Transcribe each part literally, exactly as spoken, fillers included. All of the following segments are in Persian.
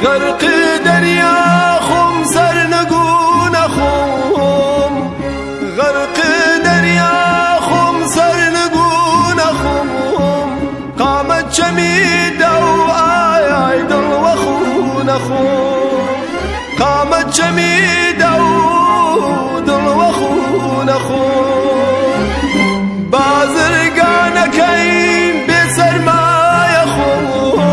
غرق دریا خم سر نگو نخم، غرق دریا خم سر نگو نخم، قامت چمید و آی آی دل و خو نخم، قامت چمید و دل و خو نخم، بازرگانکیم به سرمایه خم،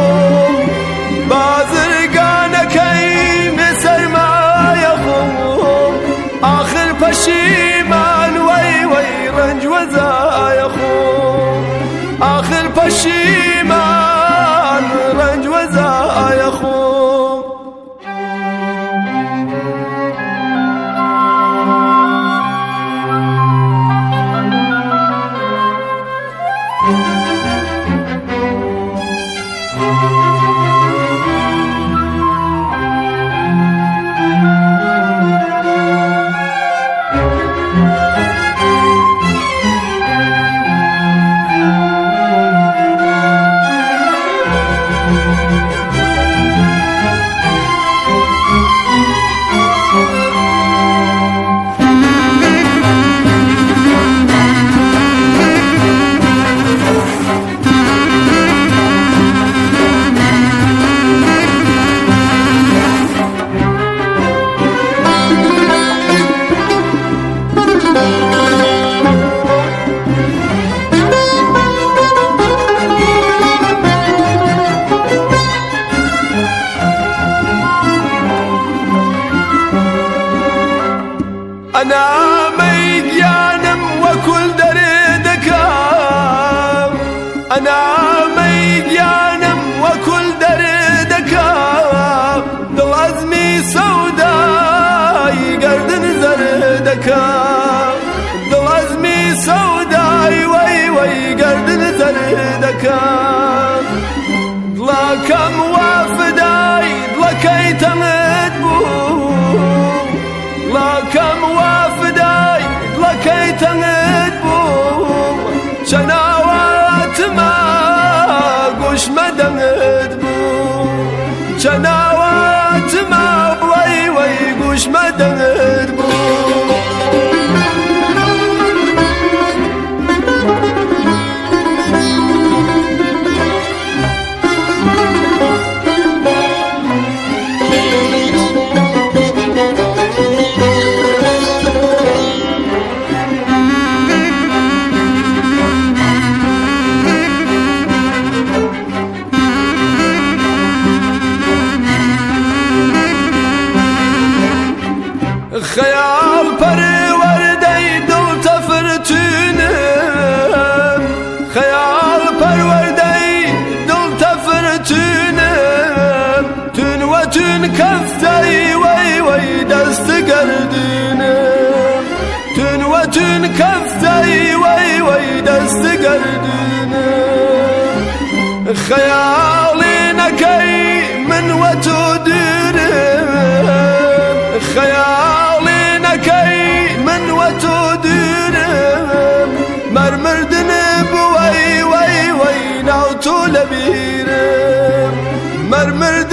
بازرگانکیم به سرمایه خم، آخر پشیمان وی وی رنج و زای خم، آخر پشیمان رنج و زای خم. أنا ميديانم وكل دردكا، أنا ميديانم وكل دردكا، دل عزمي سوداي قردن زردكا، دل عزمي سوداي وي وي قردن زردكا، دلكم وافداي دلكي تمدبو، لكم وافداي لكي تندبو، شناوات ما قوش مدندبو، شناوات ما وي وي قوش مدندبو. خيال پروردی دل تفرتونم، خيال پروردی دل تفرتونم، تون و تون کفتی وی وی دست گردونم، تون و تون کفتی وی وی دست گردونم، خيالي نکی من و تو دورم، خيالي نکی من و تو دورم، مرمردن بوی وی وی ناو تو لبیرم، مرمرد